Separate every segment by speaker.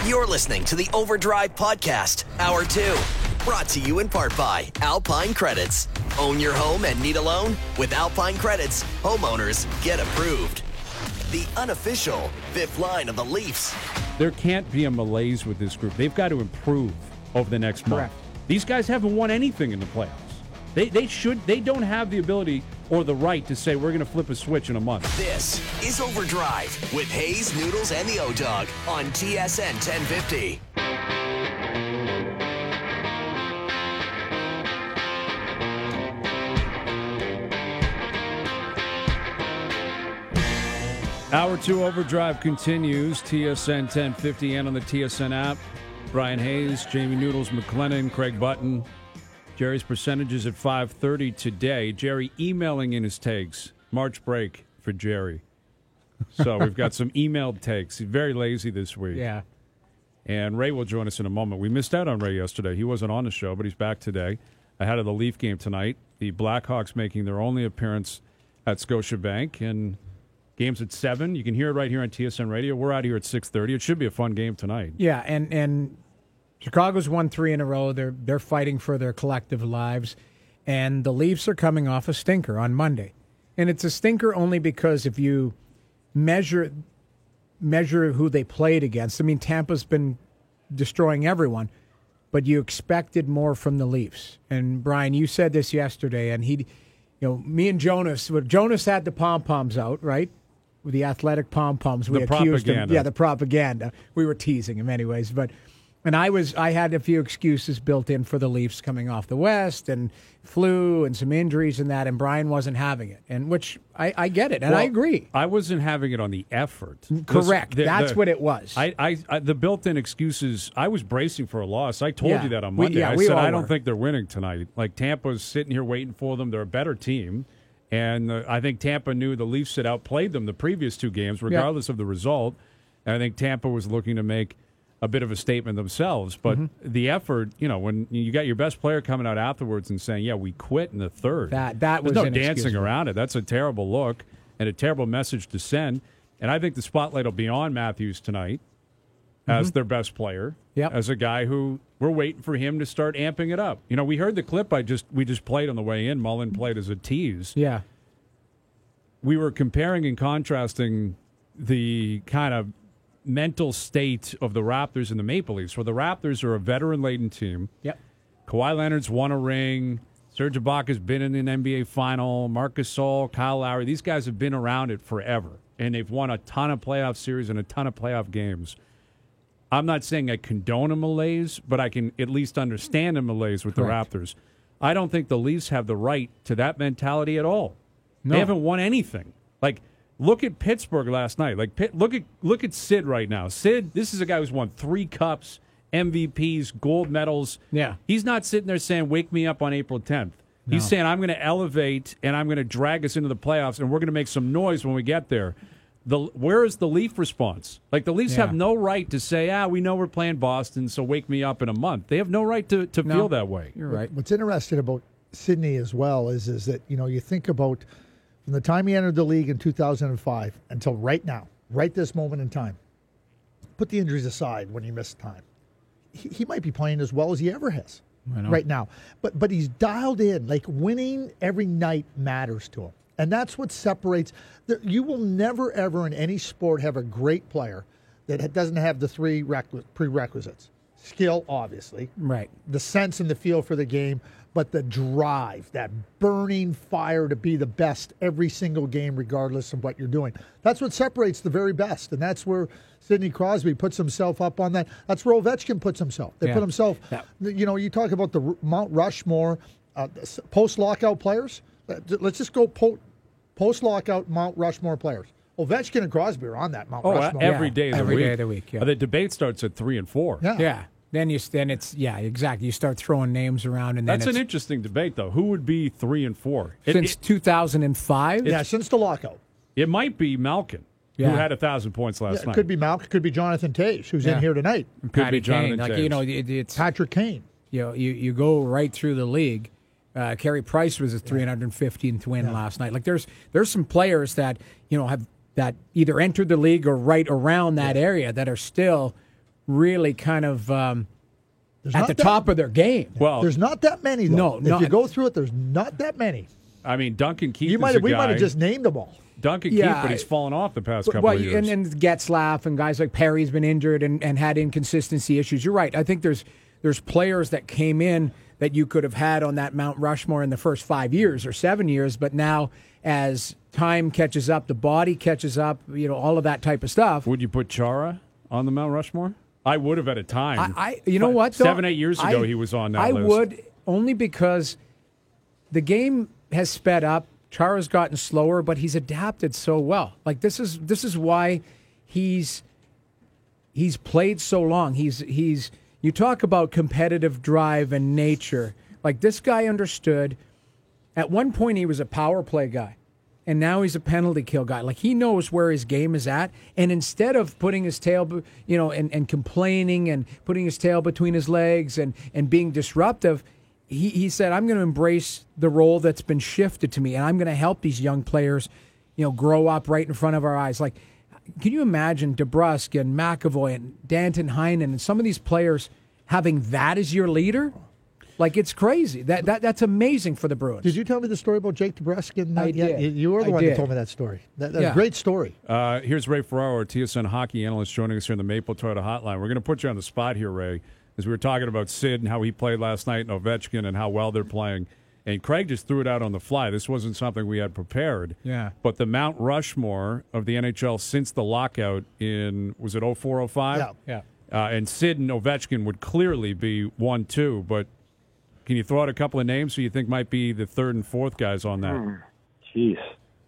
Speaker 1: You're listening to the Overdrive Podcast, Hour 2. Brought to you in part by Alpine Credits. Own your home and need a loan? With Alpine Credits, homeowners get approved. The unofficial fifth line of the Leafs.
Speaker 2: There can't be a malaise with this group. They've got to improve over the next month.
Speaker 3: Correct.
Speaker 2: These guys haven't won anything in the playoffs. They don't have the ability or the right to say we're going to flip a switch in a month.
Speaker 1: This is Overdrive with Hayes, Noodles, and the O-Dog on TSN 1050.
Speaker 2: Hour 2 Overdrive continues. TSN 1050 and on the TSN app. Brian Hayes, Jamie Noodles, McLennan, Craig Button. Jerry's percentages at 5:30 today. Jerry emailing in his takes. March break for Jerry. So we've got some emailed takes. He's very lazy this week.
Speaker 3: Yeah.
Speaker 2: And Ray will join us in a moment. We missed out on Ray yesterday. He wasn't on the show, but he's back today ahead of the Leaf game tonight. The Blackhawks making their only appearance at Scotiabank. And game's at 7. You can hear it right here on TSN Radio. We're out here at 6:30. It should be a fun game tonight.
Speaker 3: Yeah, and Chicago's won 3 in a row. They're fighting for their collective lives. And the Leafs are coming off a stinker on Monday. And it's a stinker only because if you measure who they played against, I mean, Tampa's been destroying everyone, but you expected more from the Leafs. And, Brian, you said this yesterday, and me and Jonas had the pom-poms out, right? With the athletic pom-poms. We accused him. Yeah, the propaganda. We were teasing him anyways, and I had a few excuses built in for the Leafs coming off the West and flu and some injuries and that, and Brian wasn't having it, and which I get it, and I agree.
Speaker 2: I wasn't having it on the effort.
Speaker 3: Correct. That's what it was.
Speaker 2: The built-in excuses, I was bracing for a loss. I told you that on Monday. I said, I don't think they're winning tonight. Like, Tampa's sitting here waiting for them. They're a better team. And I think Tampa knew the Leafs had outplayed them the previous 2 games, regardless of the result. And I think Tampa was looking to make a bit of a statement themselves. But the effort, when you got your best player coming out afterwards and saying, we quit in the third.
Speaker 3: That was
Speaker 2: There's no dancing around it. That's a terrible look and a terrible message to send. And I think the spotlight will be on Matthews tonight as their best player, as a guy who we're waiting for him to start amping it up. We heard the clip we just played on the way in. Mullen played as a tease.
Speaker 3: Yeah.
Speaker 2: We were comparing and contrasting the kind of mental state of the Raptors and the Maple Leafs, where the Raptors are a veteran-laden team.
Speaker 3: Yep.
Speaker 2: Kawhi Leonard's won a ring. Serge Ibaka's been in an NBA final. Marc Gasol, Kyle Lowry, these guys have been around it forever, and they've won a ton of playoff series and a ton of playoff games. I'm not saying I condone a malaise, but I can at least understand a malaise with
Speaker 3: Correct.
Speaker 2: the Raptors. I don't think the Leafs have the right to that mentality at all.
Speaker 3: No.
Speaker 2: They haven't won anything. Like, look at Pittsburgh last night. Like, look at Sid right now. Sid, this is a guy who's won 3 cups, MVPs, gold medals.
Speaker 3: Yeah.
Speaker 2: He's not sitting there saying, wake me up on April 10th. No. He's saying, I'm going to elevate, and I'm going to drag us into the playoffs, and we're going to make some noise when we get there. Where is the Leaf response? Like, the Leafs have no right to say, we know we're playing Boston, so wake me up in a month. They have no right to feel that way.
Speaker 3: You're right.
Speaker 4: What's interesting about Sidney as well is that, you think about from the time he entered the league in 2005 until right now, right this moment in time, put the injuries aside when he missed time. He might be playing as well as he ever has right now. But he's dialed in. Like, winning every night matters to him. And that's what separates. You will never, ever in any sport have a great player that doesn't have the 3 prerequisites. Skill, obviously.
Speaker 3: Right.
Speaker 4: The sense and the feel for the game, but the drive, that burning fire to be the best every single game, regardless of what you're doing. That's what separates the very best. And that's where Sidney Crosby puts himself up on that. That's where Ovechkin puts himself. They put himself, you talk about the Mount Rushmore post-lockout players. Let's just go post-lockout Mount Rushmore players. Ovechkin and Crosby are on that Mount Rushmore.
Speaker 2: Every day of the week.
Speaker 3: Yeah.
Speaker 2: The debate starts at 3 and 4.
Speaker 3: Yeah. Then it's exactly. You start throwing names around, and then
Speaker 2: that's an interesting debate, though. Who would be 3 and 4
Speaker 3: since 2005?
Speaker 4: Yeah, since the lockout.
Speaker 2: It might be Malkin, who had 1,000 points last night.
Speaker 4: It could be Malkin. Could be Jonathan Toews, who's in here tonight.
Speaker 2: Could be Jonathan
Speaker 3: Toews. It's
Speaker 4: Patrick Kane.
Speaker 3: You go right through the league. Carey Price was his 315th win last night. Like, there's some players that have that either entered the league or right around that area that are still really kind of at the top of their game.
Speaker 2: Well,
Speaker 4: there's not that many, though.
Speaker 3: No,
Speaker 4: if you go through it, there's not that many.
Speaker 2: I mean, Duncan Keith
Speaker 4: we might have just named them all.
Speaker 2: Duncan Keith, but he's fallen off the past couple of years.
Speaker 3: And Getzlaf and guys like Perry's been injured and had inconsistency issues. You're right. I think there's players that came in that you could have had on that Mount Rushmore in the first 5 years or 7 years, but now as time catches up, the body catches up, all of that type of stuff.
Speaker 2: Would you put Chara on the Mount Rushmore? I would have at a time.
Speaker 3: You know what?
Speaker 2: 7-8 years ago, he was on that list.
Speaker 3: I would, only because the game has sped up. Chara's gotten slower, but he's adapted so well. Like this is why he's played so long. He's you talk about competitive drive and nature. Like this guy understood. At one point, he was a power play guy, and now he's a penalty kill guy. Like he knows where his game is at, and instead of putting his tail, and complaining and putting his tail between his legs and being disruptive. He said, I'm going to embrace the role that's been shifted to me, and I'm going to help these young players, grow up right in front of our eyes. Like, can you imagine DeBrusk and McAvoy and Danton Heinen and some of these players having that as your leader? Like, it's crazy. That's amazing for the Bruins.
Speaker 4: Did you tell me the story about Jake DeBrusk?
Speaker 3: I did.
Speaker 4: You were the one that told me that story. That's a great story.
Speaker 2: Here's Ray Ferraro, our TSN hockey analyst, joining us here in the Maple Toyota Hotline. We're going to put you on the spot here, Ray. As we were talking about Sid and how he played last night and Ovechkin and how well they're playing. And Craig just threw it out on the fly. This wasn't something we had prepared.
Speaker 3: Yeah.
Speaker 2: But the Mount Rushmore of the NHL since the lockout in, was it 04, 05?
Speaker 3: Yeah.
Speaker 2: And Sid and Ovechkin would clearly be 1, 2. But can you throw out a couple of names who you think might be the third and fourth guys on that?
Speaker 5: Jeez.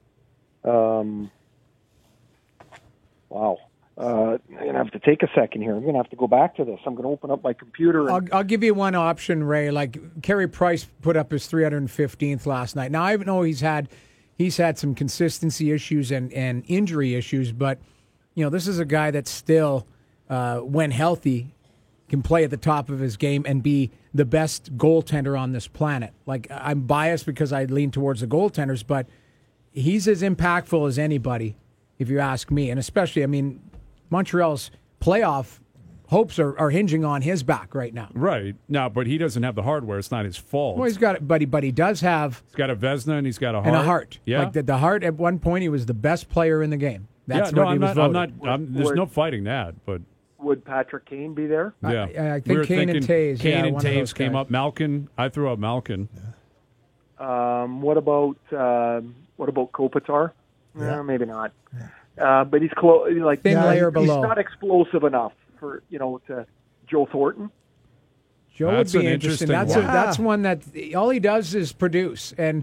Speaker 5: Wow. I'm going to have to take a second here. I'm going to have to go back to this. I'm going to open up my computer.
Speaker 3: I'll give you one option, Ray. Like Carey Price put up his 315th last night. Now I know he's had some consistency issues and injury issues, but this is a guy that still, when healthy, can play at the top of his game and be the best goaltender on this planet. Like I'm biased because I lean towards the goaltenders, but he's as impactful as anybody, if you ask me. And especially, Montreal's playoff hopes are hinging on his back right now.
Speaker 2: Right. No, but he doesn't have the hardware. It's not his fault.
Speaker 3: Well, he's got it, but he does have...
Speaker 2: He's got a Vezina and he's got a heart.
Speaker 3: And a heart.
Speaker 2: Yeah.
Speaker 3: Like the heart, at one point, he was the best player in the game. That's what he was voted.
Speaker 2: There's no fighting that, but...
Speaker 5: Would Patrick Kane be there?
Speaker 2: Yeah.
Speaker 3: I think Kane and Taves.
Speaker 2: Kane and Taves came up. Malkin. I threw out Malkin.
Speaker 5: Yeah. What about Kopitar?
Speaker 4: Yeah.
Speaker 5: Maybe not. Yeah. But he's close. Like
Speaker 3: thin layer below.
Speaker 5: He's not explosive enough for to Joe Thornton.
Speaker 3: Joe would be interesting. That's one that all he does is produce. And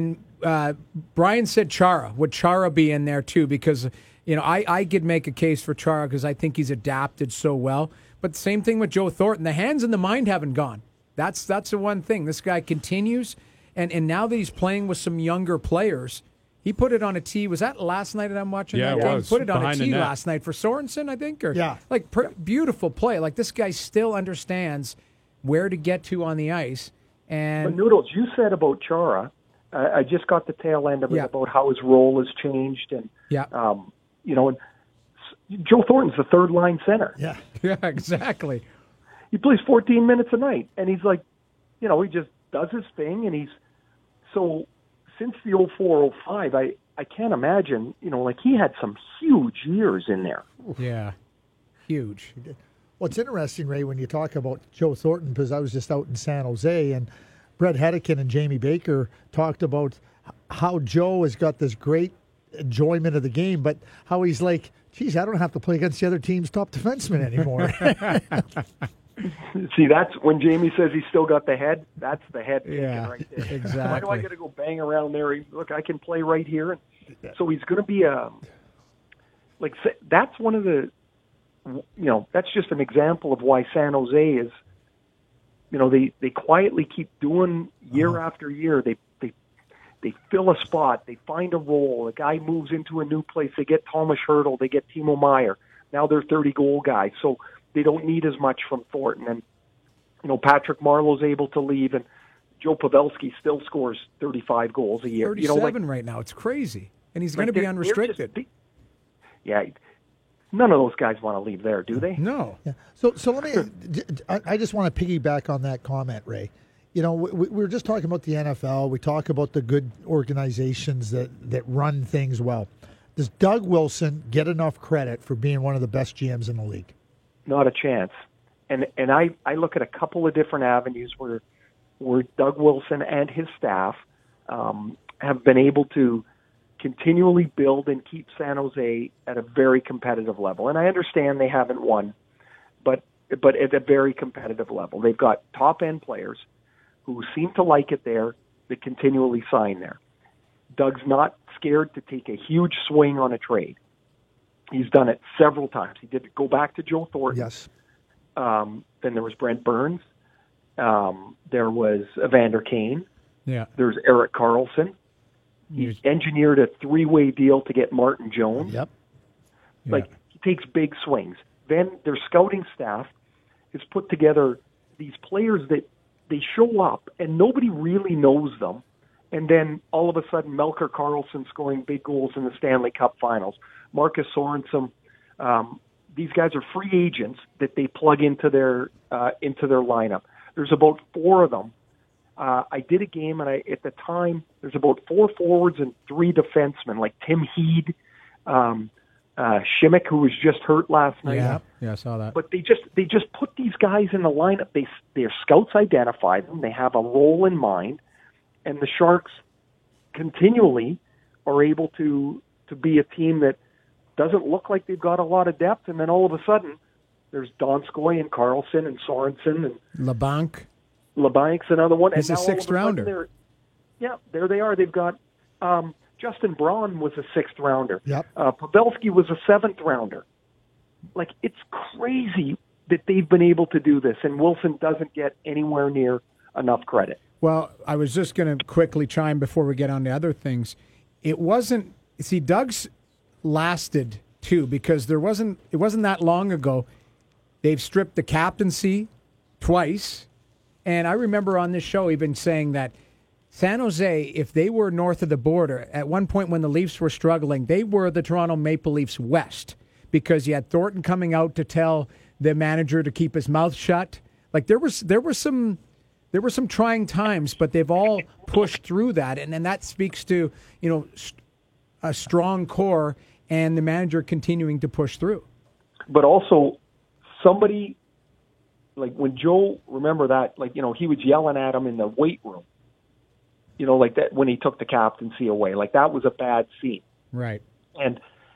Speaker 3: Brian said Chara. Would Chara be in there too? Because I could make a case for Chara because I think he's adapted so well. But the same thing with Joe Thornton. The hands and the mind haven't gone. That's the one thing. This guy continues, and now that he's playing with some younger players. He put it on a tee. Was that last night that I'm watching?
Speaker 2: Yeah,
Speaker 3: that
Speaker 2: it
Speaker 3: game?
Speaker 2: was.
Speaker 3: Put it on a tee last night for Sorensen, I think. Beautiful play. Like this guy still understands where to get to on the ice. And
Speaker 5: but Noodles, you said about Chara. I just got the tail end of it about how his role has changed, and and Joe Thornton's the third line center.
Speaker 3: Yeah, exactly.
Speaker 5: He plays 14 minutes a night, and he's like, he just does his thing, and he's so. Since the 04-05, I can't imagine, he had some huge years in there.
Speaker 3: Yeah, huge.
Speaker 4: Well, it's interesting, Ray, when you talk about Joe Thornton, because I was just out in San Jose, and Brett Hedican and Jamie Baker talked about how Joe has got this great enjoyment of the game, but how he's like, geez, I don't have to play against the other team's top defenseman anymore.
Speaker 5: See, that's when Jamie says he's still got the head. That's the head right there.
Speaker 3: Exactly.
Speaker 5: Why do I got to go bang around there? Look, I can play right here. So he's going to be that's one of the, that's just an example of why San Jose is, they quietly keep doing year after year. They fill a spot. They find a role. A guy moves into a new place. They get Thomas Hertl. They get Timo Meier. Now they're 30-goal guys. So they don't need as much from Thornton. And, Patrick Marleau's able to leave, and Joe Pavelski still scores 35 goals a year.
Speaker 3: 37 right now. It's crazy. And he's going to be unrestricted.
Speaker 5: None of those guys want to leave there, do they?
Speaker 3: No.
Speaker 4: Yeah. So let me. I just want to piggyback on that comment, Ray. You know, we were just talking about the NFL. We talk about the good organizations that run things well. Does Doug Wilson get enough credit for being one of the best GMs in the league?
Speaker 5: Not a chance. And I look at a couple of different avenues where Doug Wilson and his staff have been able to continually build and keep San Jose at a very competitive level. And I understand they haven't won, but at a very competitive level. They've got top-end players who seem to like it there that continually sign there. Doug's not scared to take a huge swing on a trade. He's done it several times. He did go back to Joe Thornton.
Speaker 4: Yes.
Speaker 5: Then there was Brent Burns. There was Evander Kane.
Speaker 3: Yeah.
Speaker 5: There's Erik Karlsson. He engineered a 3-way deal to get Martin Jones.
Speaker 4: Yep.
Speaker 5: Like, he takes big swings. Then their scouting staff has put together these players that they show up and nobody really knows them. And then all of a sudden, Melker Karlsson scoring big goals in the Stanley Cup Finals. Marcus Sorensen. These guys are free agents that they plug into their lineup. There's about 4 of them. I did a game, and at the time, there's about 4 forwards and 3 defensemen, like Tim Heed, Shimmick, who was just hurt last night.
Speaker 3: Yeah, I saw that.
Speaker 5: But they just put these guys in the lineup. Their scouts identify them. They have a role in mind, and the Sharks continually are able to be a team that doesn't look like they've got a lot of depth, and then all of a sudden, there's Donskoy and Karlsson and Sorensen and LeBank's another one.
Speaker 3: He's a 6th rounder.
Speaker 5: There they are. They've got Justin Braun was a 6th rounder.
Speaker 4: Yep.
Speaker 5: Pavelski was a 7th rounder. Like, it's crazy that they've been able to do this, and Wilson doesn't get anywhere near enough credit.
Speaker 3: Well, I was just going to quickly chime before we get on to other things. It wasn't. See, Doug's lasted too, because it wasn't that long ago. They've stripped the captaincy twice. And I remember on this show even saying that San Jose, if they were north of the border, at one point when the Leafs were struggling, they were the Toronto Maple Leafs West, because you had Thornton coming out to tell the manager to keep his mouth shut. Like, there were some trying times, but they've all pushed through that, and that speaks to, you know, a strong core and the manager continuing to push through.
Speaker 5: But also, somebody, like when Joe, remember that, like, you know, he was yelling at him in the weight room, you know, like that when he took the captaincy away. Like, that was a bad scene.
Speaker 3: Right.
Speaker 5: And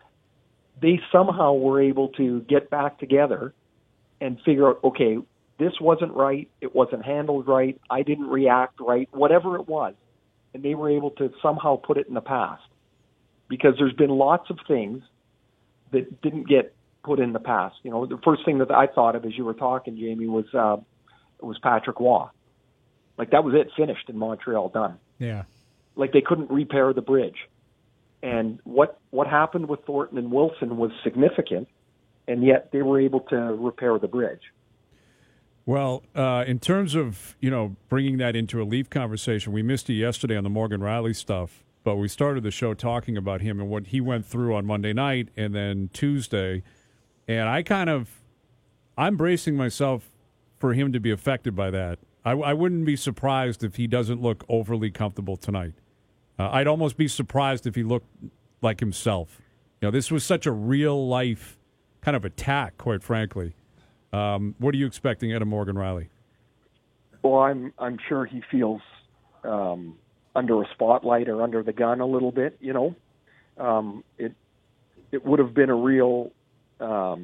Speaker 5: they somehow were able to get back together and figure out, okay, this wasn't right, it wasn't handled right, I didn't react right, whatever it was. And they were able to somehow put it in the past. Because there's been lots of things that didn't get put in the past. You know, the first thing that I thought of as you were talking, Jamie, was Patrick Waugh. Like, that was it, finished in Montreal, done.
Speaker 3: Yeah.
Speaker 5: Like, they couldn't repair the bridge. And what happened with Thornton and Wilson was significant, and yet they were able to repair the bridge.
Speaker 2: Well, in terms of, you know, bringing that into a Leaf conversation, we missed it yesterday on the Morgan Rielly stuff, but we started the show talking about him and what he went through on Monday night and then Tuesday. And I'm bracing myself for him to be affected by that. I wouldn't be surprised if he doesn't look overly comfortable tonight. I'd almost be surprised if he looked like himself. You know, this was such a real-life kind of attack, quite frankly. What are you expecting out of Morgan Rielly?
Speaker 5: Well, I'm sure he feels under a spotlight or under the gun a little bit. You know, it would have been a real, a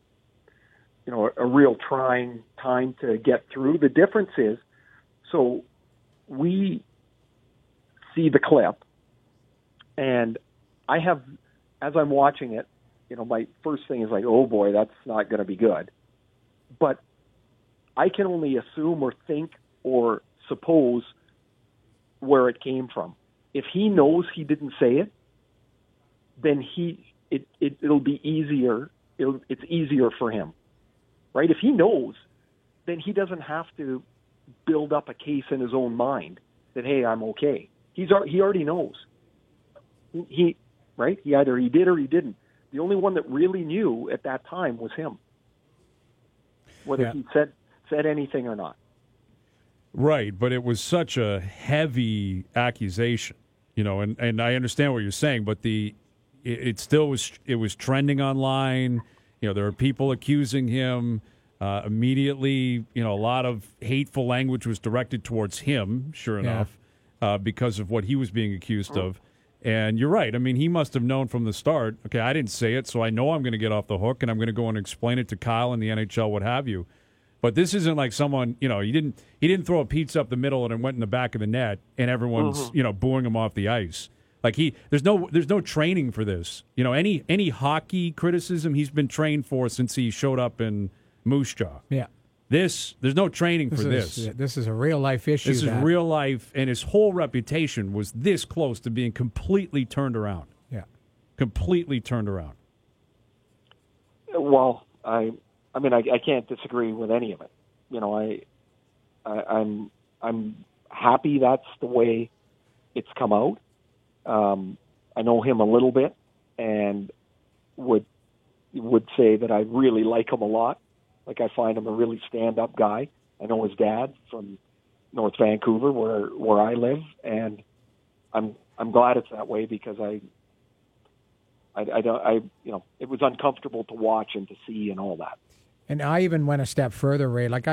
Speaker 5: real trying time to get through. The difference is, so we see the clip, and I have, as I'm watching it, you know, my first thing is like, oh boy, that's not going to be good. But I can only assume or think or suppose where it came from. If he knows he didn't say it, then it'll be easier. It's easier for him, right? If he knows, then he doesn't have to build up a case in his own mind that, hey, I'm okay. He already knows. He either he did or he didn't. the only one that really knew at that time was him, whether he said anything or not.
Speaker 2: Right, but it was such a heavy accusation, and I understand what you're saying, but it still was trending online. There are people accusing him. Immediately, a lot of hateful language was directed towards him, sure enough, because of what he was being accused of. And you're right. I mean, he must have known from the start, okay, I didn't say it, so I know I'm going to get off the hook, and I'm going to go and explain it to Kyle and the NHL, what have you. But this isn't like someone, he didn't throw a pizza up the middle and it went in the back of the net, and everyone's, booing him off the ice. Like there's no training for this. Any hockey criticism he's been trained for since he showed up in Moose Jaw.
Speaker 3: Yeah.
Speaker 2: There's no training for this.
Speaker 3: This is a real life issue.
Speaker 2: This is real life, and his whole reputation was this close to being completely turned around.
Speaker 3: Yeah.
Speaker 2: Completely turned around.
Speaker 5: Well, I can't disagree with any of it. I'm happy that's the way it's come out. I know him a little bit, and would say that I really like him a lot. Like, I find him a really stand-up guy. I know his dad from North Vancouver, where I live, and I'm glad it's that way, because it was uncomfortable to watch and to see and all that.
Speaker 3: And I even went a step further, Ray. Like,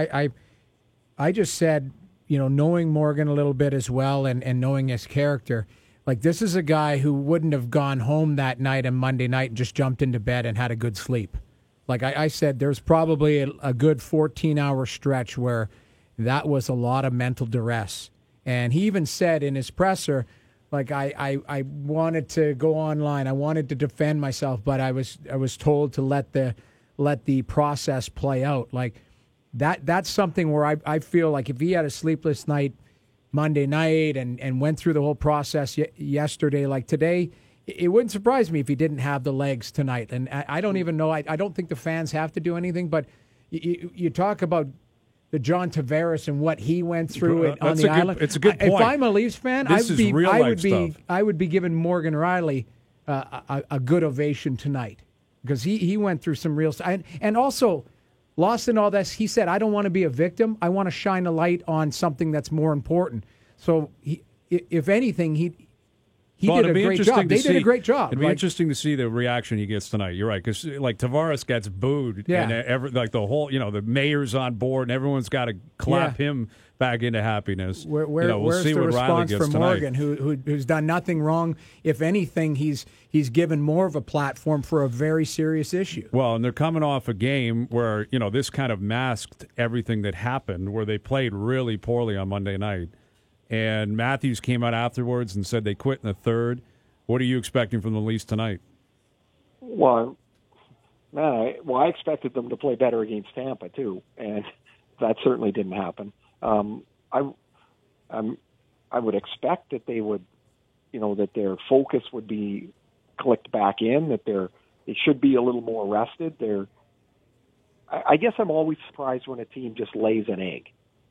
Speaker 3: I just said, knowing Morgan a little bit as well, and knowing his character, like, this is a guy who wouldn't have gone home that night and Monday night and just jumped into bed and had a good sleep. Like I said, there's probably a good 14-hour stretch where that was a lot of mental duress. And he even said in his presser, like, I wanted to go online, I wanted to defend myself, but I was told to let the process play out. Like, that's something where I feel like if he had a sleepless night Monday night and went through the whole process yesterday, like today, it wouldn't surprise me if he didn't have the legs tonight. And I don't even know. I don't think the fans have to do anything. But you talk about the John Tavares and what he went through on the island.
Speaker 2: It's a good point.
Speaker 3: If I'm a Leafs fan, I would be giving Morgan Rielly a good ovation tonight, because he went through some real stuff. And also, lost in all this, he said, I don't want to be a victim. I want to shine a light on something that's more important. So, if anything, he did a great job. They did a great job.
Speaker 2: It'd be interesting to see the reaction he gets tonight. You're right, because like Tavares gets booed, and the whole, the mayor's on board, and everyone's got to clap him back into happiness.
Speaker 3: Where's
Speaker 2: see
Speaker 3: the
Speaker 2: what
Speaker 3: response
Speaker 2: Rielly gets
Speaker 3: from Morgan, who's done nothing wrong? If anything, he's given more of a platform for a very serious issue.
Speaker 2: Well, and they're coming off a game where this kind of masked everything that happened, where they played really poorly on Monday night. And Matthews came out afterwards and said they quit in the third. What are you expecting from the Leafs tonight?
Speaker 5: Well, I expected them to play better against Tampa too, and that certainly didn't happen. I would expect that they would, that their focus would be clicked back in, that they should be a little more rested. I guess I'm always surprised when a team just lays an egg.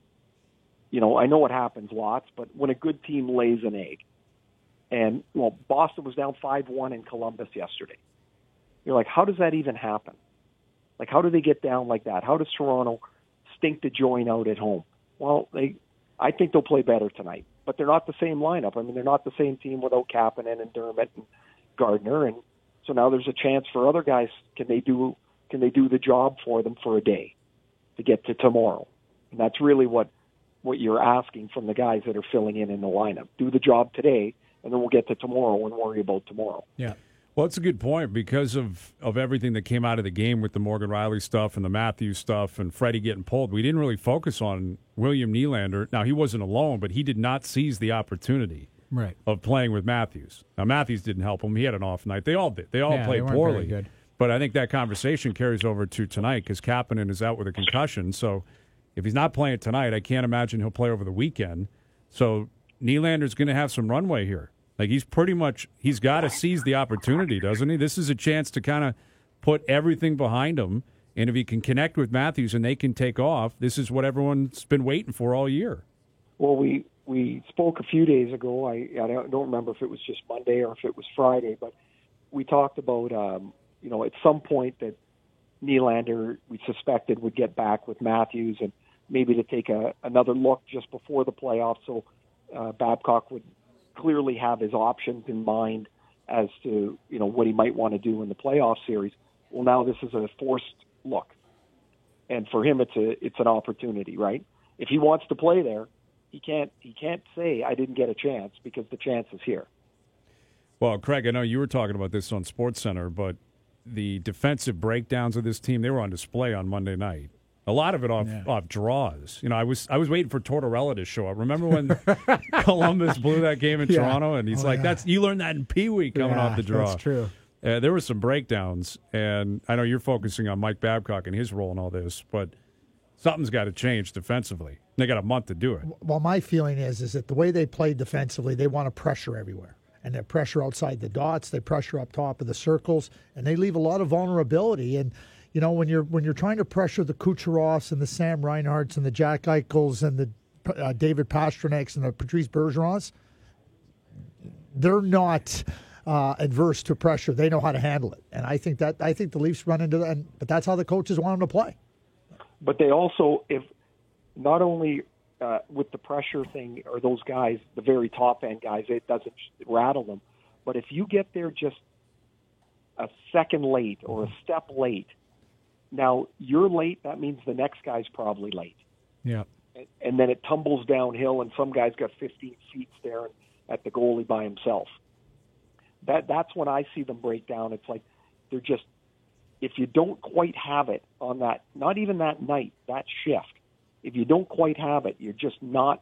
Speaker 5: I know it happens lots, but when a good team lays an egg, and Boston was down 5-1 in Columbus yesterday. You're like, how does that even happen? Like, how do they get down like that? How does Toronto stink the joint out at home? Well, I think they'll play better tonight, but they're not the same lineup. I mean, they're not the same team without Kapanen and Dermott and Gardner, and so now there's a chance for other guys. Can they do the job for them for a day to get to tomorrow? And that's really what you're asking from the guys that are filling in the lineup. Do the job today, and then we'll get to tomorrow and worry about tomorrow.
Speaker 3: Yeah.
Speaker 2: Well, it's a good point because of everything that came out of the game with the Morgan Rielly stuff and the Matthews stuff and Freddie getting pulled. We didn't really focus on William Nylander. Now, he wasn't alone, but he did not seize the opportunity of playing with Matthews. Now, Matthews didn't help him. He had an off night. They all did. They all played poorly.
Speaker 3: Good.
Speaker 2: But I think that conversation carries over to tonight because Kapanen is out with a concussion. So if he's not playing tonight, I can't imagine he'll play over the weekend. So Nylander's going to have some runway here. Like, he's got to seize the opportunity, doesn't he? This is a chance to kind of put everything behind him. And if he can connect with Matthews and they can take off, this is what everyone's been waiting for all year.
Speaker 5: Well, we spoke a few days ago. I don't remember if it was just Monday or if it was Friday, but we talked about at some point that Nylander, we suspected, would get back with Matthews and maybe to take another look just before the playoffs. So Babcock would clearly have his options in mind as to, what he might want to do in the playoff series. Well, now this is a forced look. And for him, it's an opportunity, right? If he wants to play there, he can't say I didn't get a chance, because the chance is here.
Speaker 2: Well, Craig, I know you were talking about this on SportsCenter, but the defensive breakdowns of this team, they were on display on Monday night. A lot of it off draws. I was waiting for Tortorella to show up. Remember when Columbus blew that game in Toronto, and he's that's you learned that in Pee Wee coming off the draw.
Speaker 3: That's true.
Speaker 2: There were some breakdowns, and I know you're focusing on Mike Babcock and his role in all this, but something's got to change defensively. They got a month to do it.
Speaker 4: Well, my feeling is that the way they play defensively, they want to pressure everywhere. And they pressure outside the dots, they pressure up top of the circles, and they leave a lot of vulnerability. And, when you're trying to pressure the Kucherovs and the Sam Reinharts and the Jack Eichels and the David Pasternaks and the Patrice Bergerons, they're not adverse to pressure. They know how to handle it. And I think the Leafs run into that, but that's how the coaches want them to play.
Speaker 5: But they also, if not only with the pressure thing, or those guys, the very top end guys, it doesn't rattle them. But if you get there just a second late or a step late, now you're late, that means the next guy's probably late.
Speaker 3: Yeah.
Speaker 5: And then it tumbles downhill, and some guy's got 15 feet staring at the goalie by himself. That's when I see them break down. It's like they're just, if you don't quite have it on that, not even that night, that shift, if you don't quite have it, you're just not,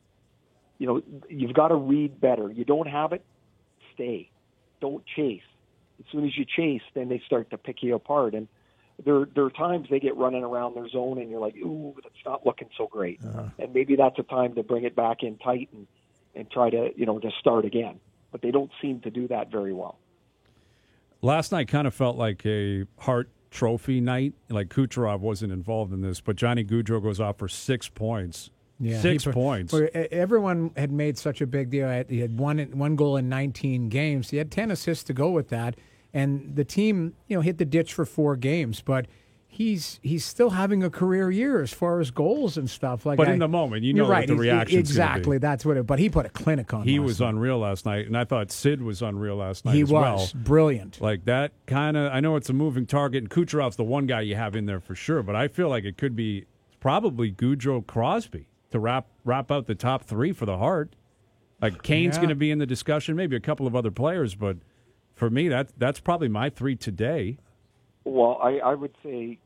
Speaker 5: you've got to read better. You don't have it, stay. Don't chase. As soon as you chase, then they start to pick you apart. And there are times they get running around their zone, and you're like, ooh, that's not looking so great. And maybe that's a time to bring it back in tight and try to, to start again. But they don't seem to do that very well.
Speaker 2: Last night kind of felt like a Hart Trophy night. Like Kucherov wasn't involved in this, but Johnny Gaudreau goes off for 6 points. Yeah, 6 points.
Speaker 3: Everyone had made such a big deal. He had one goal in 19 games. He had 10 assists to go with that. And the team, hit the ditch for 4 games. But he's still having a career year as far as goals and stuff.
Speaker 2: But in the moment, you're right, what the reaction
Speaker 3: exactly. That's what it. But he put a clinic on.
Speaker 2: He was unreal last night, and I thought Sid was unreal last night.
Speaker 3: He
Speaker 2: was
Speaker 3: well. Brilliant.
Speaker 2: Like that kind of. I know it's a moving target, and Kucherov's the one guy you have in there for sure. But I feel like it could be probably Gaudreau, Crosby to wrap out the top 3 for the Hart. Like Kane's going to be in the discussion, maybe a couple of other players, but for me, that's probably my 3 today.
Speaker 5: Well, I would say,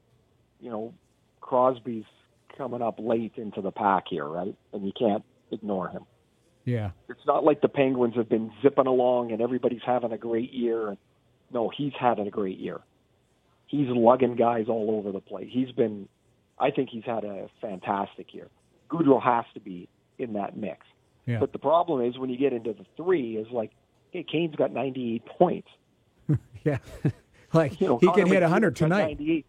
Speaker 5: Crosby's coming up late into the pack here, right? And you can't ignore him.
Speaker 3: Yeah.
Speaker 5: It's not like the Penguins have been zipping along and everybody's having a great year. No, he's having a great year. He's lugging guys all over the place. I think he's had a fantastic year. Gaudreau has to be in that mix.
Speaker 3: Yeah.
Speaker 5: But the problem is when you get into the 3 is like, hey, Kane's got 98 points.
Speaker 3: Yeah. Like, he can hit 100 tonight.
Speaker 5: 98.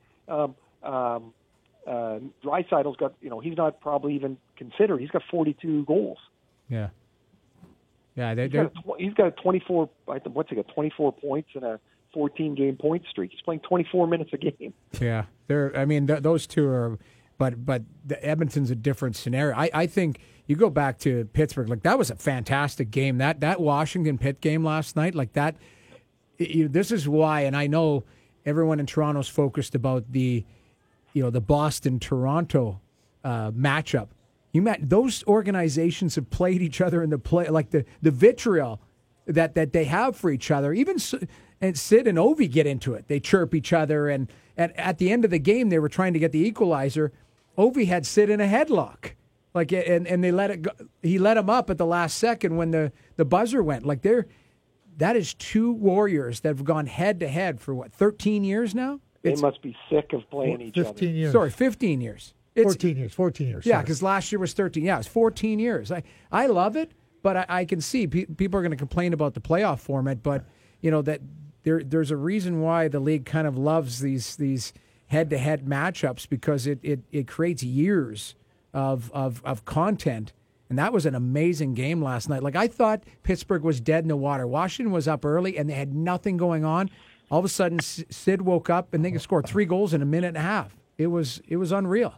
Speaker 5: Draisaitl's got, he's not probably even considered. He's got 42 goals.
Speaker 3: Yeah. Yeah.
Speaker 5: He's got 24, what's he got, 24 points in a 14-game point streak. He's playing 24 minutes a game.
Speaker 3: Yeah. Those two are, but the Edmonton's a different scenario. I think you go back to Pittsburgh, like that was a fantastic game. That Washington Pitt game last night, like that, this is why, and I know everyone in Toronto's focused about the Boston-Toronto matchup. Those organizations have played each other in the play, like the vitriol that they have for each other. Even and Sid and Ovi get into it. They chirp each other, and at the end of the game, they were trying to get the equalizer. Ovi had Sid in a headlock, like, and they let it go. He let him up at the last second when the buzzer went. Like that is 2 Warriors that have gone head to head for 13 years now.
Speaker 5: They must be sick of playing each
Speaker 4: 15
Speaker 5: other.
Speaker 4: years.
Speaker 3: Sorry, 15 years.
Speaker 4: 14 years.
Speaker 3: Yeah, because last year was 13. Yeah, it's 14 years. I love it, but I can see people are going to complain about the playoff format, but that there's a reason why the league kind of loves these head-to-head matchups, because it creates years of content. And that was an amazing game last night. Like, I thought Pittsburgh was dead in the water. Washington was up early, and they had nothing going on. All of a sudden, Sid woke up and they could score 3 goals in a minute and a half. It was unreal.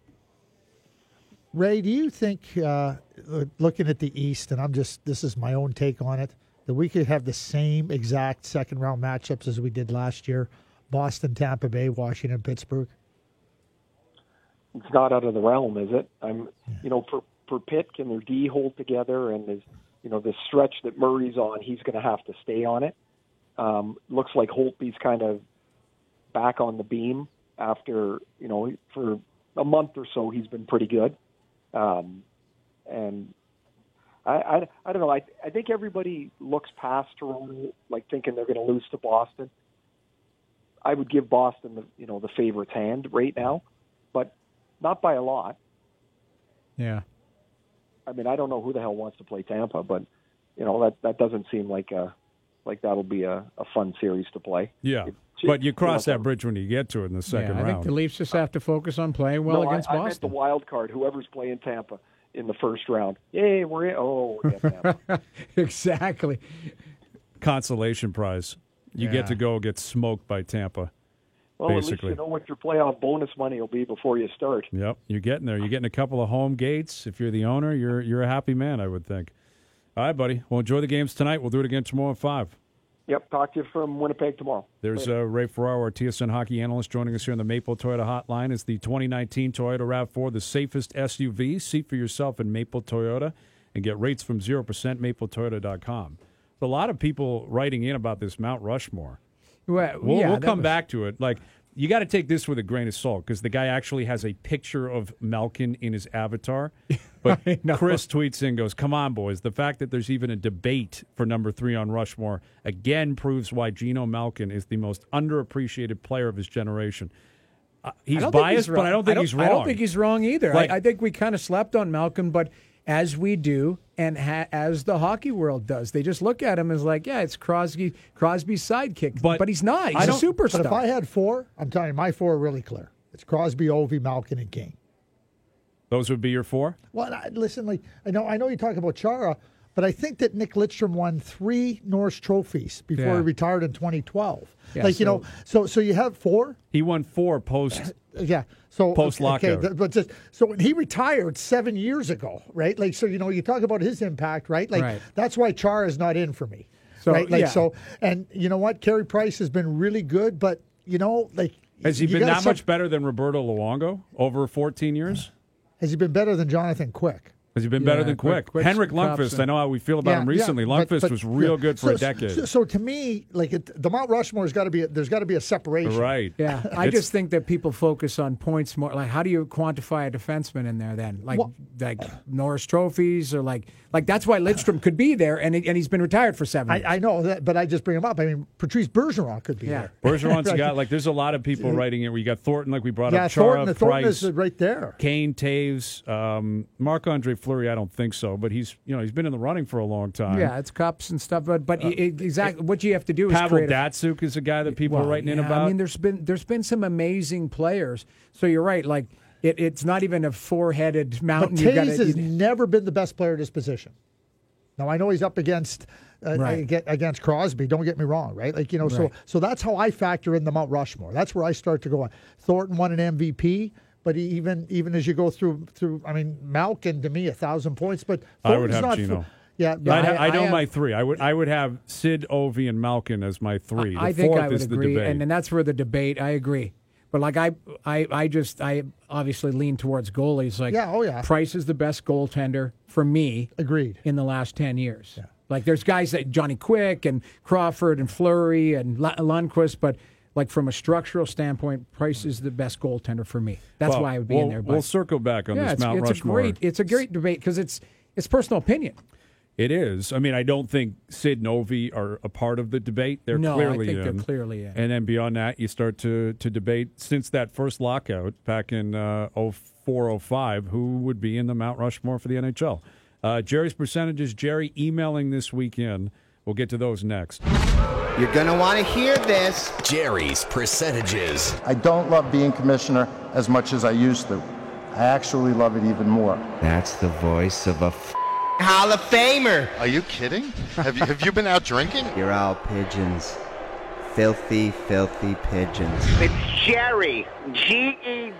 Speaker 4: Ray, do you think, looking at the East, and this is my own take on it, that we could have the same exact second-round matchups as we did last year? Boston, Tampa Bay, Washington, Pittsburgh?
Speaker 5: It's not out of the realm, is it? For Pitt, can their D hold together? And the stretch that Murray's on, he's going to have to stay on it. Looks like Holtby's kind of back on the beam after, for a month or so, he's been pretty good. And I don't know. I think everybody looks past Toronto, like thinking they're going to lose to Boston. I would give Boston the favorite's hand right now, but not by a lot.
Speaker 3: Yeah.
Speaker 5: I mean, I don't know who the hell wants to play Tampa, but that doesn't seem like that'll be a fun series to play.
Speaker 2: Yeah, but you cross that bridge when you get to it in the second round.
Speaker 3: I think the Leafs just have to focus on playing well against Boston.
Speaker 5: I meant the wild card, whoever's playing Tampa in the first round. Yay, we're in. Oh, yeah, Tampa.
Speaker 3: Exactly.
Speaker 2: Consolation prize. You get to go get smoked by Tampa.
Speaker 5: Well,
Speaker 2: basically.
Speaker 5: At least you know what your playoff bonus money will be before you start.
Speaker 2: Yep, you're getting there. You're getting a couple of home gates. If you're the owner, you're a happy man, I would think. All right, buddy. Well, enjoy the games tonight. We'll do it again tomorrow at 5.
Speaker 5: Yep, talk to you from Winnipeg tomorrow.
Speaker 2: There's Ray Ferraro, our TSN hockey analyst, joining us here on the Maple Toyota Hotline. It's the 2019 Toyota RAV4, the safest SUV. See for yourself in Maple Toyota and get rates from 0% mapletoyota.com. A lot of people writing in about this Mount Rushmore. We'll come back to it. Like, you got to take this with a grain of salt because the guy actually has a picture of Malkin in his avatar. But Chris tweets in, goes, "Come on, boys. The fact that there's even a debate for number 3 on Rushmore again proves why Geno Malkin is the most underappreciated player of his generation." He's biased, but I don't think he's wrong.
Speaker 3: I don't think he's wrong either. I think we kind of slept on Malkin, but as we do, and as the hockey world does, they just look at him as like, yeah, it's Crosby's sidekick, but he's not. He's a superstar.
Speaker 4: But if I had 4, I'm telling you, my 4 are really clear. It's Crosby, Ovi, Malkin, and Kane.
Speaker 2: Those would be your 4?
Speaker 4: Well, listen, like I know you talk about Chara, but I think that Nick Lidstrom won 3 Norris trophies before he retired in 2012. Yeah, so you have 4.
Speaker 2: He won 4 post.
Speaker 4: Yeah. So
Speaker 2: post lockout.
Speaker 4: Okay, but so when he retired 7 years ago, right? Like, so you talk about his impact, right? Like that's why Chara is not in for me. So, right? Like so, and you know what? Carey Price has been really good, but
Speaker 2: has he been that much better than Roberto Luongo over 14 years?
Speaker 4: Has he been better than Jonathan Quick?
Speaker 2: Has he been better than Quick? Henrik Lundqvist, I know how we feel about him recently. Lundqvist was real good for a decade.
Speaker 4: So to me, like the Mount Rushmore there's got to be a separation.
Speaker 2: Right.
Speaker 3: Yeah. I just think that people focus on points more. Like, how do you quantify a defenseman in there then? Like Norris trophies or like that's why Lidstrom could be there, and he's been retired for 7 years.
Speaker 4: I know that, but I just bring him up. I mean, Patrice Bergeron could be there.
Speaker 2: Bergeron's got there's a lot of people writing it where you got Thornton, like we brought up,
Speaker 4: Chara,
Speaker 2: Price.
Speaker 4: Thornton is right there.
Speaker 2: Kane, Taves, Marc-Andre Fleury, I don't think so, but he's been in the running for a long time.
Speaker 3: Yeah, it's cups and stuff, but exactly what you have to do is
Speaker 2: Pavel Datsyuk is a guy that people are writing in about.
Speaker 3: I mean, there's been some amazing players. So you're right, like it's not even a 4-headed mountain.
Speaker 4: But Taves has never been the best player at his position. Now I know he's up against Crosby. Don't get me wrong, right? Like so that's how I factor in the Mount Rushmore. That's where I start to go on. Thornton won an MVP. But even as you go through, I mean, Malkin to me 1,000 points. But
Speaker 2: I would have Geno. I know my 3. I would have Sid, Ovi, and Malkin as my 3.
Speaker 3: I think I would agree, and that's where the debate. I agree, but like I obviously lean towards goalies. Like Price is the best goaltender for me.
Speaker 4: Agreed.
Speaker 3: In the last 10 years. Yeah. Like there's guys like Johnny Quick and Crawford and Fleury and Lundqvist, but. Like from a structural standpoint, Price is the best goaltender for me. That's why I would be in there. But
Speaker 2: we'll circle back on this Mount Rushmore.
Speaker 3: It's a great debate because it's personal opinion.
Speaker 2: It is. I mean, I don't think Sid and Ovi are a part of the debate. They're clearly in.
Speaker 3: They're clearly in.
Speaker 2: And then beyond that, you start to debate since that first lockout back in 04-05, who would be in the Mount Rushmore for the NHL. Jerry's percentages. Jerry emailing this weekend. We'll get to those next.
Speaker 6: You're going to want to hear this.
Speaker 1: Jerry's percentages.
Speaker 7: I don't love being commissioner as much as I used to. I actually love it even more.
Speaker 6: That's the voice of a Hall of Famer.
Speaker 8: Are you kidding? Have you been out drinking?
Speaker 6: You're all pigeons. filthy, filthy pigeons.
Speaker 8: It's Jerry. Gerry.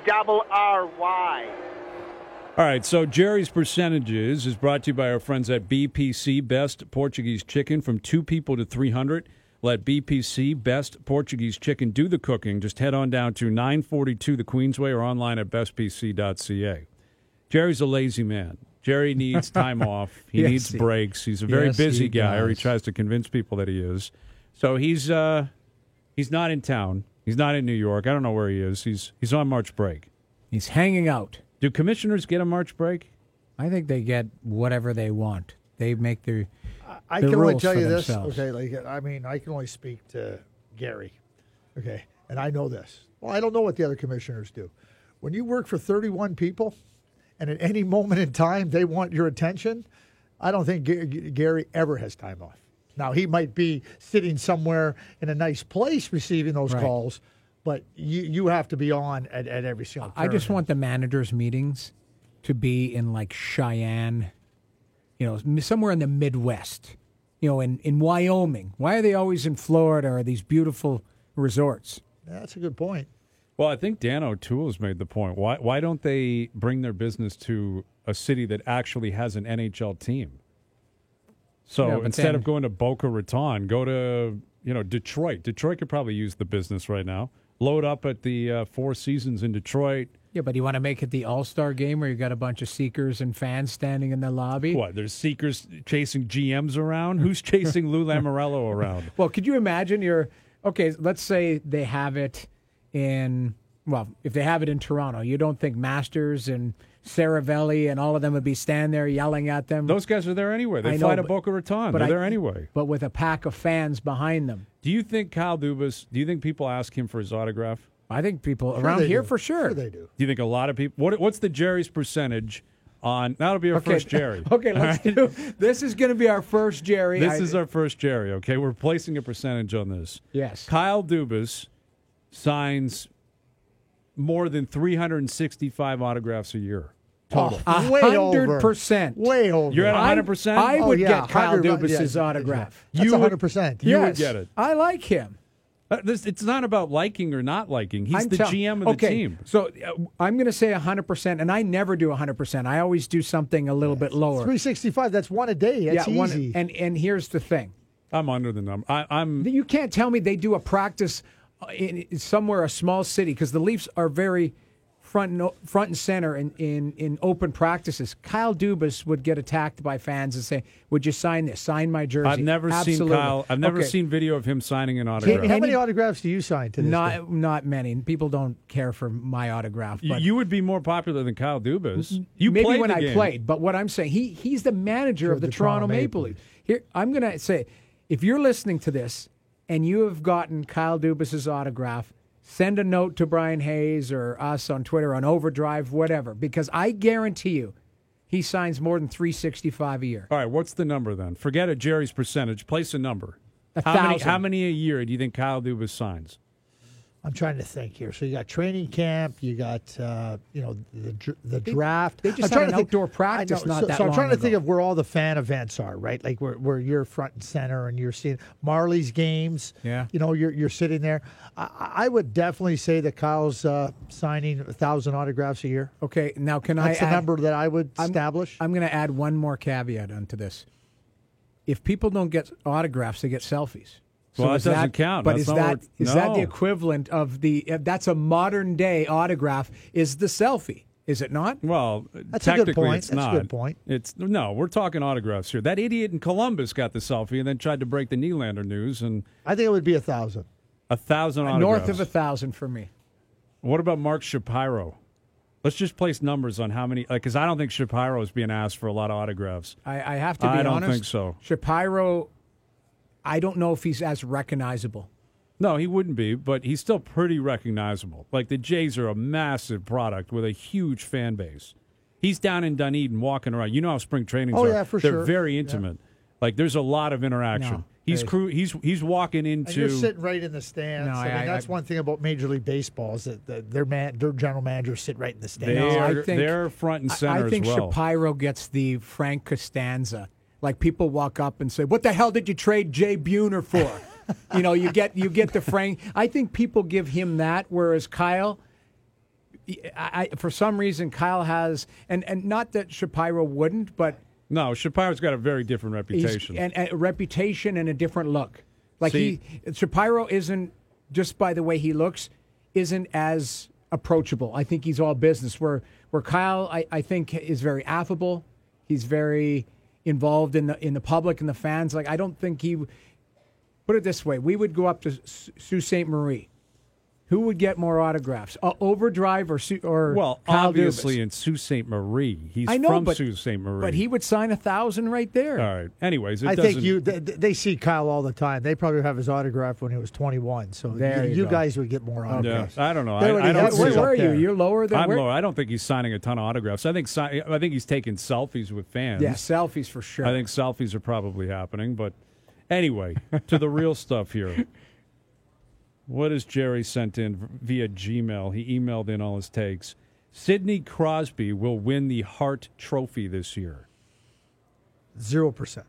Speaker 2: All right, so Jerry's Percentages is brought to you by our friends at BPC, Best Portuguese Chicken, from 2 people to 300. Let BPC, Best Portuguese Chicken, do the cooking. Just head on down to 942 the Queensway or online at bestpc.ca. Jerry's a lazy man. Jerry needs time off. He needs breaks. He's a very busy guy, or he tries to convince people that he is. So he's not in town. He's not in New York. I don't know where he is. He's on March break.
Speaker 3: He's hanging out.
Speaker 2: Do commissioners get a March break?
Speaker 3: I think they get whatever they want. They make their
Speaker 4: I can only tell you
Speaker 3: this.
Speaker 4: Okay, I can only speak to Gary. Okay, and I know this. Well, I don't know what the other commissioners do. When you work for 31 people, and at any moment in time they want your attention, I don't think Gary ever has time off. Now, he might be sitting somewhere in a nice place receiving those calls, but you have to be on at every single turn.
Speaker 3: I just want the managers' meetings to be in like Cheyenne, somewhere in the Midwest, in Wyoming. Why are they always in Florida or these beautiful resorts?
Speaker 4: That's a good point.
Speaker 2: Well, I think Dan O'Toole has made the point. Why don't they bring their business to a city that actually has an NHL team? So instead of going to Boca Raton, go to Detroit. Detroit could probably use the business right now. Load up at the Four Seasons in Detroit.
Speaker 3: Yeah, but you want to make it the All-Star game where you got a bunch of seekers and fans standing in the lobby?
Speaker 2: What, there's seekers chasing GMs around? Who's chasing Lou Lamoriello around?
Speaker 3: Well, could you imagine let's say they have it if they have it in Toronto, you don't think Masters and Saravelli and all of them would be standing there yelling at them?
Speaker 2: Those guys are there anyway. They fly to Boca Raton. They're there anyway.
Speaker 3: But with a pack of fans behind them.
Speaker 2: Do you think Kyle Dubas, people ask him for his autograph?
Speaker 3: I think people around here for sure.
Speaker 4: Sure they do.
Speaker 2: Do you think a lot of people? What's the Jerry's percentage on? That'll be our first Jerry.
Speaker 3: Okay, let's do. This is going to be our first Jerry.
Speaker 2: This is our first Jerry. Okay, we're placing a percentage on this.
Speaker 3: Yes.
Speaker 2: Kyle Dubas signs more than 365 autographs a year. Total.
Speaker 3: 100%.
Speaker 4: Way over.
Speaker 2: You're at 100%?
Speaker 3: I would get Kyle Dubas' autograph.
Speaker 4: That's 100%.
Speaker 2: You would get it.
Speaker 3: I like him.
Speaker 2: It's not about liking or not liking. He's the GM of the team.
Speaker 3: So I'm going to say 100%, and I never do 100%. I always do something a little bit lower.
Speaker 4: 365, that's one a day. That's easy.
Speaker 3: And here's the thing.
Speaker 2: I'm under the number.
Speaker 3: You can't tell me they do a practice in somewhere, a small city, because the Leafs are very front and center in open practices. Kyle Dubas would get attacked by fans and say, "Would you sign this? Sign my jersey."
Speaker 2: I've never seen Kyle. I've never seen video of him signing an autograph.
Speaker 4: How many autographs do you sign to this day?
Speaker 3: Not many. People don't care for my autograph. But
Speaker 2: you would be more popular than Kyle Dubas.
Speaker 3: Maybe when I played, but what I'm saying, he's the manager of the Toronto Maple Leafs. Here, I'm going to say, if you're listening to this and you have gotten Kyle Dubas' autograph, send a note to Brian Hayes or us on Twitter, on Overdrive, whatever, because I guarantee you he signs more than 365 a year.
Speaker 2: All right, what's the number then? Forget Jerry's percentage. Place a number.
Speaker 3: 1,000.
Speaker 2: How many a year do you think Kyle Dubas signs?
Speaker 4: I'm trying to think here. So you got training camp, you got the draft.
Speaker 3: They just had an outdoor practice not that long
Speaker 4: So I'm trying to think
Speaker 3: ago.
Speaker 4: of where all the fan events are, right? Like where you're front and center and you're seeing Marley's games.
Speaker 3: Yeah.
Speaker 4: You're sitting there. I would definitely say that Kyle's signing 1,000 autographs a year.
Speaker 3: Okay, now
Speaker 4: That's the number that I would establish.
Speaker 3: I'm going to add one more caveat onto this. If people don't get autographs, they get selfies.
Speaker 2: Well, that doesn't count.
Speaker 3: But is that the equivalent of that's a modern day autograph? Is the selfie? Is it not?
Speaker 2: Well,
Speaker 4: that's
Speaker 2: technically
Speaker 4: a good point.
Speaker 2: It's not.
Speaker 4: That's a good point.
Speaker 2: No, we're talking autographs here. That idiot in Columbus got the selfie and then tried to break the Nylander news. And
Speaker 4: I think it would be 1,000.
Speaker 2: 1,000 autographs.
Speaker 3: North of 1,000 for me.
Speaker 2: What about Mark Shapiro? Let's just place numbers on how many, because I don't think Shapiro is being asked for a lot of autographs.
Speaker 3: I have to be honest.
Speaker 2: I don't think so.
Speaker 3: Shapiro, I don't know if he's as recognizable.
Speaker 2: No, he wouldn't be, but he's still pretty recognizable. Like, the Jays are a massive product with a huge fan base. He's down in Dunedin walking around. You know how spring trainings are.
Speaker 4: Yeah, for
Speaker 2: They're
Speaker 4: sure.
Speaker 2: very intimate. Yeah. Like, there's a lot of interaction.
Speaker 3: No.
Speaker 2: He's walking into.
Speaker 4: And you're sitting right in the stands.
Speaker 3: No,
Speaker 4: that's one thing about Major League Baseball is that their general managers sit right in the stands.
Speaker 2: They're front and center as well.
Speaker 3: I think Shapiro gets the Frank Costanza. Like, people walk up and say, "What the hell did you trade Jay Buhner for?" You get the Frank. I think people give him that, whereas Kyle, for some reason, Kyle has, and not that Shapiro wouldn't, but
Speaker 2: no, Shapiro's got a very different reputation,
Speaker 3: and a reputation and a different look. Like Shapiro isn't, just by the way he looks, isn't as approachable. I think he's all business. Where Kyle, I think, is very affable. He's very involved in the public and the fans. Like, I don't think he. Put it this way: we would go up to Sault Ste. Marie. Who would get more autographs? Overdrive or
Speaker 2: well,
Speaker 3: Kyle
Speaker 2: obviously
Speaker 3: Dubas?
Speaker 2: In Sault Ste. Marie. He's
Speaker 3: from
Speaker 2: Sault Ste. Marie.
Speaker 3: But he would sign 1,000 right there.
Speaker 2: All right. Anyways,
Speaker 4: I think they see Kyle all the time. They probably have his autograph when he was 21. So you guys would get more autographs.
Speaker 2: Yeah, I don't know.
Speaker 3: I don't where are you? You're lower than
Speaker 2: I'm lower. I don't think he's signing a ton of autographs. I think he's taking selfies with fans.
Speaker 3: Yeah, selfies for sure.
Speaker 2: I think selfies are probably happening. But anyway, to the real stuff here. What has Jerry sent in via Gmail? He emailed in all his takes. Sidney Crosby will win the Hart Trophy this year.
Speaker 4: 0%.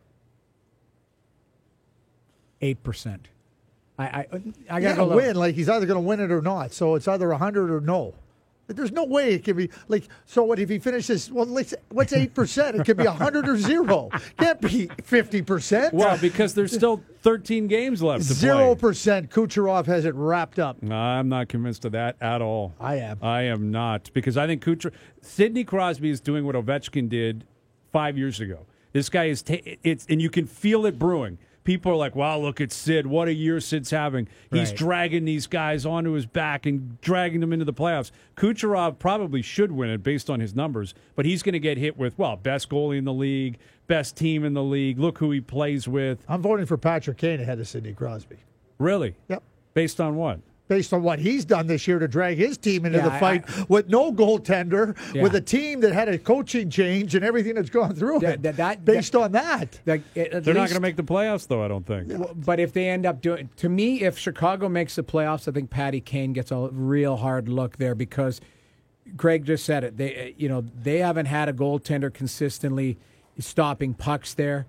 Speaker 3: 8%. I
Speaker 4: got to win. Like, he's either going to win it or not. So it's either 100 or no. There's no way it can be like. So what if he finishes? Well, what's 8%? It could be 100 or 0. Can't be 50%.
Speaker 2: Well, because there's still 13 games left to play.
Speaker 4: 0%. Kucherov has it wrapped up.
Speaker 2: No, I'm not convinced of that at all.
Speaker 4: I am.
Speaker 2: I am not, because I think Sidney Crosby is doing what Ovechkin did 5 years ago. This guy is and you can feel it brewing. People are like, wow, look at Sid. What a year Sid's having. He's dragging these guys onto his back and dragging them into the playoffs. Kucherov probably should win it based on his numbers, but he's going to get hit with, best goalie in the league, best team in the league. Look who he plays with.
Speaker 4: I'm voting for Patrick Kane ahead of Sidney Crosby.
Speaker 2: Really?
Speaker 4: Yep.
Speaker 2: Based on what?
Speaker 4: Based on what he's done this year to drag his team into the fight with no goaltender, with a team that had a coaching change and everything that's gone through it. Based on that.
Speaker 2: They're not going to make the playoffs, though, I don't think.
Speaker 3: But if they end up doing... To me, if Chicago makes the playoffs, I think Patty Kane gets a real hard look there because Greg just said it. They haven't had a goaltender consistently stopping pucks there.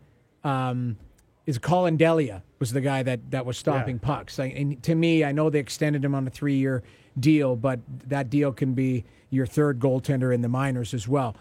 Speaker 3: Is Colin Delia was the guy that was stopping pucks. And to me, I know they extended him on a 3-year deal, but that deal can be your third goaltender in the minors as well.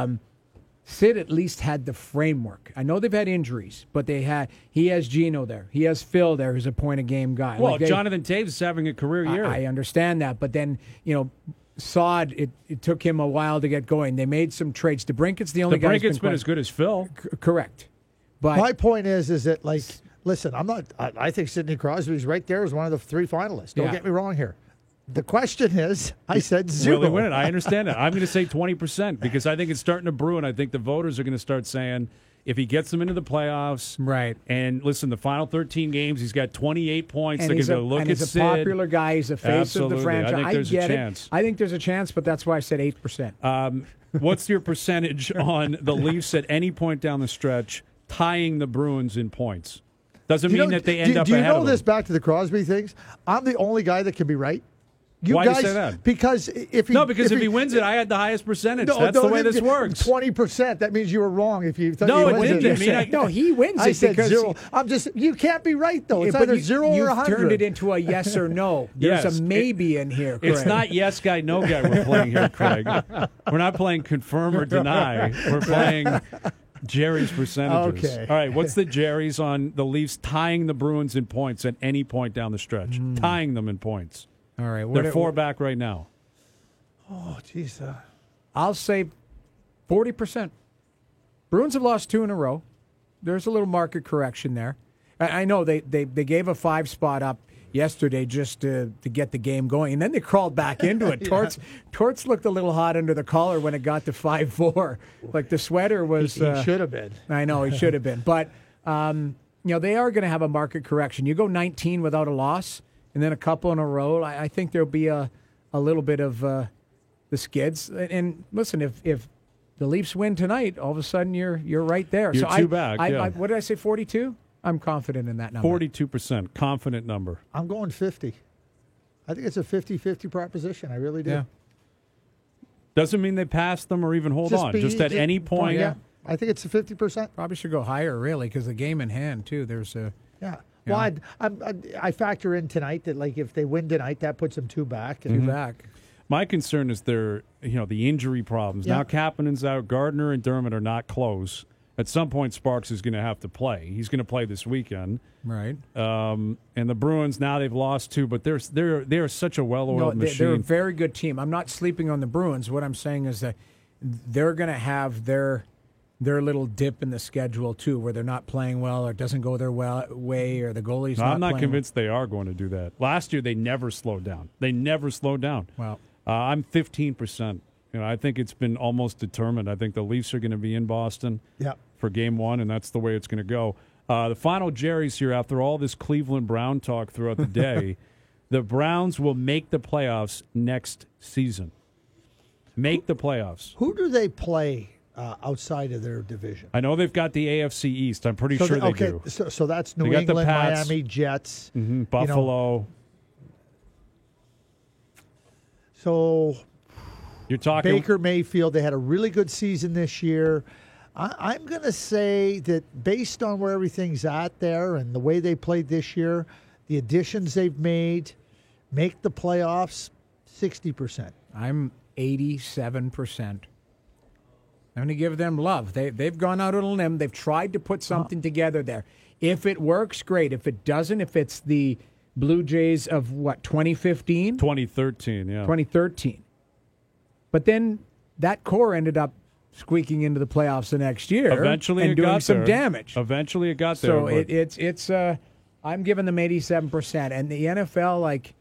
Speaker 3: Sid at least had the framework. I know they've had injuries, but he has Gino there. He has Phil there, who's a point-a-game guy.
Speaker 2: Well, Jonathan Toews is having a career year.
Speaker 3: I understand that, but then, Saad, it took him a while to get going. They made some trades. DeBrincat's the only guy who's
Speaker 2: been as good as Phil.
Speaker 3: Correct. But
Speaker 4: my point is that, like, listen, I think Sidney Crosby's right there as one of the 3 finalists. Don't get me wrong here. The question is, I said 0.
Speaker 2: Will they win it? I understand it. I'm going to say 20% because I think it's starting to brew, and I think the voters are going to start saying if he gets them into the playoffs,
Speaker 3: right?
Speaker 2: And listen, the final 13 games, he's got 28 points. They're going to look at Sid.
Speaker 3: He's a popular guy. He's a face of the franchise.
Speaker 2: I think there's a chance.
Speaker 3: I think there's a chance, but that's why I said 8%.
Speaker 2: What's your percentage on the Leafs at any point down the stretch tying the Bruins in points? Doesn't mean that they end up ahead of them.
Speaker 4: Do you know this back to the Crosby things? I'm the only guy that can be right.
Speaker 2: Why do you say that?
Speaker 4: Because if he wins it,
Speaker 2: I had the highest percentage. That's the way this works.
Speaker 4: 20%. That means you were wrong if you thought
Speaker 3: he wins
Speaker 4: I
Speaker 3: it
Speaker 4: said
Speaker 3: because
Speaker 4: 0. You can't be right though. It's either 0 or 100.
Speaker 3: You turned it into a yes or no. There's a maybe in here, Craig.
Speaker 2: It's not yes guy, no guy we're playing here, Craig. We're not playing confirm or deny. We're playing Jerry's percentages.
Speaker 4: Okay.
Speaker 2: All right, what's the Jerry's on the Leafs tying the Bruins in points at any point down the stretch? Tying them in points.
Speaker 3: All right,
Speaker 2: they're 4 back right now.
Speaker 4: Oh, jeez.
Speaker 3: I'll say 40%. Bruins have lost 2 in a row. There's a little market correction there. I know they gave a 5 spot up yesterday just to get the game going, and then they crawled back into it. Torts looked a little hot under the collar when it got to 5-4. Like the sweater was.
Speaker 4: He should have been.
Speaker 3: I know he should have been, but they are going to have a market correction. You go 19 without a loss. And then a couple in a row, I think there'll be a little bit of the skids. And listen, if the Leafs win tonight, all of a sudden you're right there.
Speaker 2: You're 2 back.
Speaker 3: What did I say? 42? I'm confident in that number.
Speaker 2: 42%, confident number.
Speaker 4: I'm going 50. I think it's a 50-50 proposition. I really do.
Speaker 2: Yeah. Doesn't mean they pass them or even hold on. Just at any point.
Speaker 4: Yeah. I think it's a 50%.
Speaker 3: Probably should go higher, really, because the game in hand too. There's a.
Speaker 4: Yeah. Well, I factor in tonight that, like, if they win tonight, that puts them 2 back. And
Speaker 3: back.
Speaker 2: My concern is the injury problems.
Speaker 4: Yeah.
Speaker 2: Now Kapanen's out. Gardner and Dermott are not close. At some point, Sparks is going to have to play. He's going to play this weekend.
Speaker 3: Right.
Speaker 2: And the Bruins, now they've lost 2, but they're such a well-oiled machine.
Speaker 3: They're a very good team. I'm not sleeping on the Bruins. What I'm saying is that they're going to have their little dip in the schedule, too, where they're not playing well or it doesn't go their way or the goalie's not playing.
Speaker 2: I'm not convinced they are going to do that. Last year, they never slowed down.
Speaker 3: Wow.
Speaker 2: I'm 15%. I think it's been almost determined. I think the Leafs are going to be in Boston for Game 1, and that's the way it's going to go. The final Jerry's here after all this Cleveland Brown talk throughout the day. The Browns will make the playoffs next season. Make the playoffs.
Speaker 4: Who do they play outside of their division?
Speaker 2: I know they've got the AFC East. I'm pretty sure they do.
Speaker 4: So that's New England, Miami, Jets.
Speaker 2: Buffalo.
Speaker 4: So
Speaker 2: you're talking
Speaker 4: Baker Mayfield. They had a really good season this year. I'm going to say that based on where everything's at there and the way they played this year, the additions they've made, make the playoffs 60%.
Speaker 3: I'm 87%. I'm going to give them love. They've gone out on a limb. They've tried to put something together there. If it works, great. If it doesn't, if it's the Blue Jays of 2015?
Speaker 2: 2013, yeah.
Speaker 3: 2013. But then that core ended up squeaking into the playoffs the next year.
Speaker 2: Eventually
Speaker 3: and
Speaker 2: it
Speaker 3: doing
Speaker 2: got
Speaker 3: some
Speaker 2: there.
Speaker 3: damage.
Speaker 2: Eventually it got there.
Speaker 3: So it's I'm giving them 87%. And the NFL,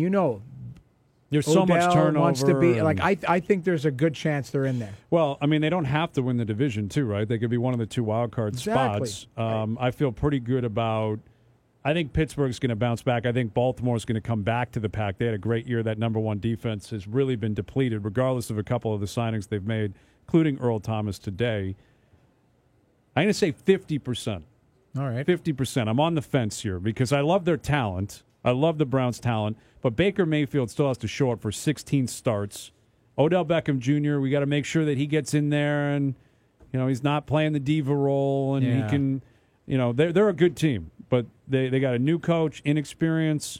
Speaker 2: there's so much
Speaker 3: Odell
Speaker 2: turnover.
Speaker 3: wants to be I think there's a good chance they're in there.
Speaker 2: Well, I mean, they don't have to win the division too, right? They could be one of the 2 wild card spots. I feel pretty good about. I think Pittsburgh's going to bounce back. I think Baltimore's going to come back to the pack. They had a great year. That number 1 defense has really been depleted, regardless of a couple of the signings they've made, including Earl Thomas today. I'm going to say 50%.
Speaker 3: All right.
Speaker 2: 50%. I'm on the fence here because I love their talent. I love the Browns' talent. But Baker Mayfield still has to show up for 16 starts. Odell Beckham Jr., we got to make sure that he gets in there and, he's not playing the diva role and he can, they're a good team. But they got a new coach, inexperience.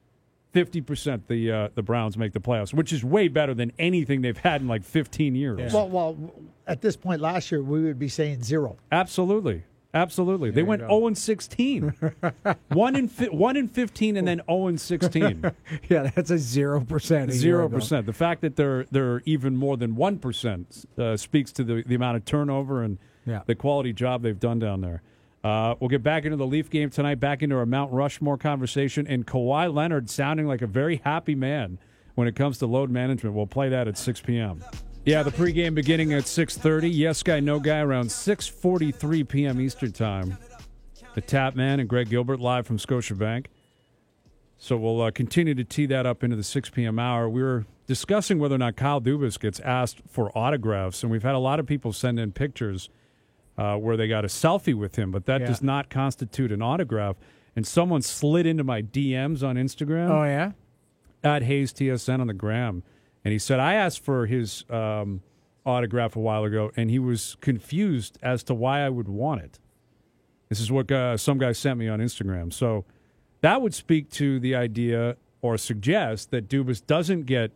Speaker 2: 50% the Browns make the playoffs, which is way better than anything they've had in 15 years.
Speaker 4: Yeah. Well, at this point last year, we would be saying 0.
Speaker 2: Absolutely. They went 0-16. 1 in 15 and then 0-16.
Speaker 3: Yeah, that's a 0%.
Speaker 2: 0%. The fact that they're even more than 1% speaks to the amount of turnover and the quality job they've done down there. We'll get back into the Leaf game tonight, back into our Mount Rushmore conversation, and Kawhi Leonard sounding like a very happy man when it comes to load management. We'll play that at 6 p.m. Yeah, the pregame beginning at 6:30. Yes Guy, No Guy around 6:43 p.m. Eastern Time. The Tap Man and Greg Gilbert live from Scotiabank. So we'll continue to tee that up into the 6 p.m. hour. We were discussing whether or not Kyle Dubas gets asked for autographs, and we've had a lot of people send in pictures where they got a selfie with him, but that does not constitute an autograph. And someone slid into my DMs on Instagram.
Speaker 3: Oh, yeah?
Speaker 2: At Hayes TSN on the gram. And he said, I asked for his autograph a while ago, and he was confused as to why I would want it. This is what some guy sent me on Instagram. So that would speak to the idea or suggest that Dubas doesn't get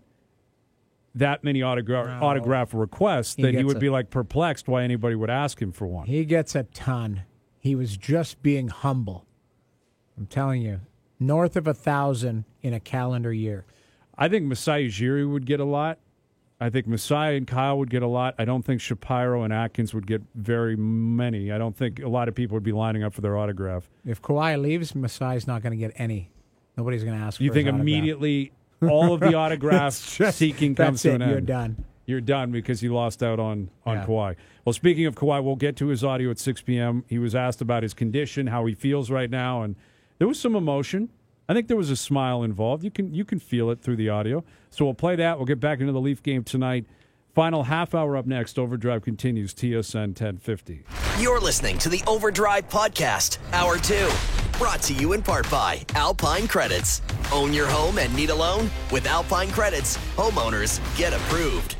Speaker 2: that many autograph requests that he would be perplexed why anybody would ask him for one.
Speaker 3: He gets a ton. He was just being humble. I'm telling you, north of 1,000 in a calendar year.
Speaker 2: I think Masai Ujiri would get a lot. I think Masai and Kyle would get a lot. I don't think Shapiro and Atkins would get very many. I don't think a lot of people would be lining up for their autograph.
Speaker 3: If Kawhi leaves, Masai's not going to get any. Nobody's going to ask for
Speaker 2: You think
Speaker 3: his
Speaker 2: immediately all of the autograph seeking comes to an end?
Speaker 3: You're done.
Speaker 2: You're done because you lost out on Kawhi. Well, speaking of Kawhi, we'll get to his audio at 6 p.m. He was asked about his condition, how he feels right now, and there was some emotion. I think there was a smile involved. You can feel it through the audio. So we'll play that. We'll get back into the Leaf game tonight. Final half hour up next. Overdrive continues, TSN 1050.
Speaker 1: You're listening to the Overdrive Podcast, Hour 2. Brought to you in part by Alpine Credits. Own your home and need a loan? With Alpine Credits, homeowners get approved.